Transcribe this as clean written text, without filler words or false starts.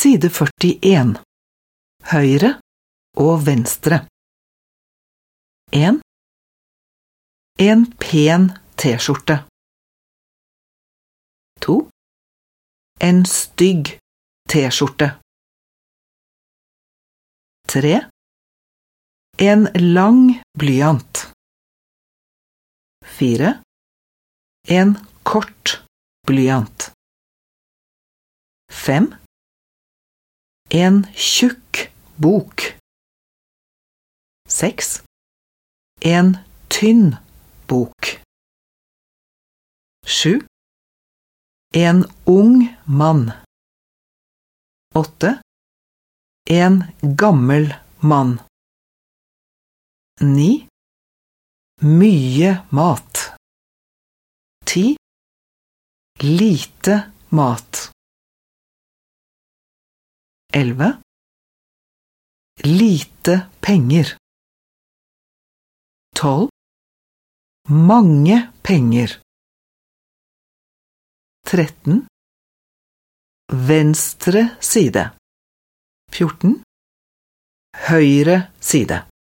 Side 41. Høyre og venstre. 1. En pen t-skjorte. 2. En stygg t-skjorte. 3. En lang blyant. 4. En kort blyant. 5. En tjukk bok. 6. En tynn bok. 7. En ung mann. 8. En gammel mann. 9. Mye mat. 10. Lite mat. 11. Lite penger. 12. Mange penger. 13. Venstre side. 14. Høyre side.